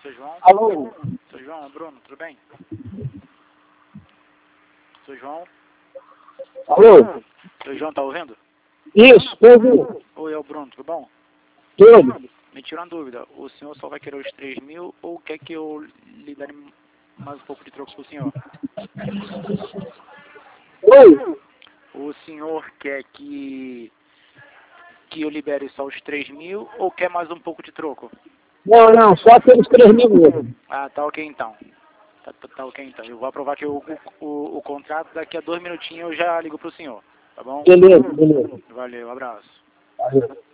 Seu João? Alô? Seu João, Bruno, tudo bem? Seu João? Alô? Seu João, tá ouvindo? Isso, tô ouvindo. Oi, é o Bruno, tudo bom? Tudo. Me tira uma dúvida, o senhor só vai querer os 3.000 ou quer que eu lhe dê mais um pouco de troco pro senhor? Oi? O senhor quer que eu libere só os 3.000 ou quer mais um pouco de troco? Não, só aqueles 3.000 mesmo. Ah, tá ok então. Tá ok então. Eu vou aprovar que o contrato, daqui a 2 minutinhos eu já ligo pro senhor, tá bom? Beleza. Valeu, abraço. Valeu.